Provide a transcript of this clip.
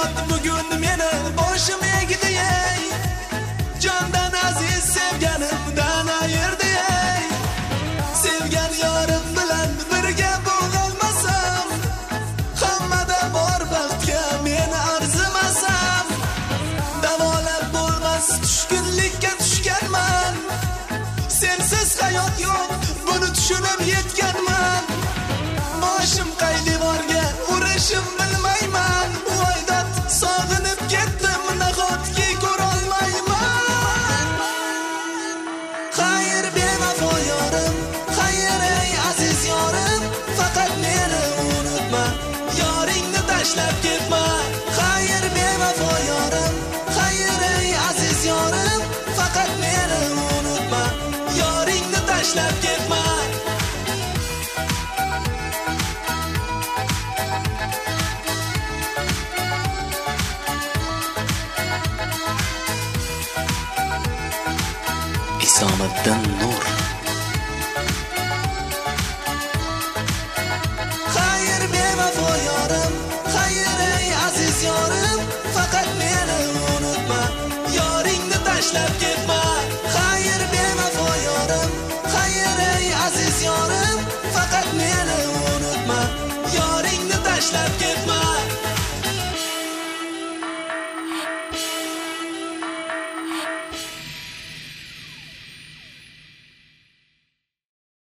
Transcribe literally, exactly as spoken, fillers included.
hayot bugun meni boshim egdi ey, jondan aziz sevganimdan ayirdi ey. Sevgan yorim bilan birga bo'lolmasam, hammada bor baxtga men arzimasam, davolab bo'lmas tushkunlikka tushganman. Sensiz hayot yo'q, buni tushunib yetganman. Boshim qaylivorga urishim bilmayman. Voydat sog'inib ketdim, nahotki ko'rolmayman. Xayr bevafo yorim, xayr ey aziz yorim, faqat meni unutma, yoringni tashlab ketma. Xayr bevafo yorim, xayr ey aziz yorim, faqat meni unutma, yoringni tashlab ketma. Isomiddin Nur. Xayr bevafo yorim, xayr ey aziz yorim, faqat meni unutma, yoringni tashlab ketma. Xayr bevafo yorim, xayr ey aziz yorim, faqat meni unutma, yoringni tashlab ketma.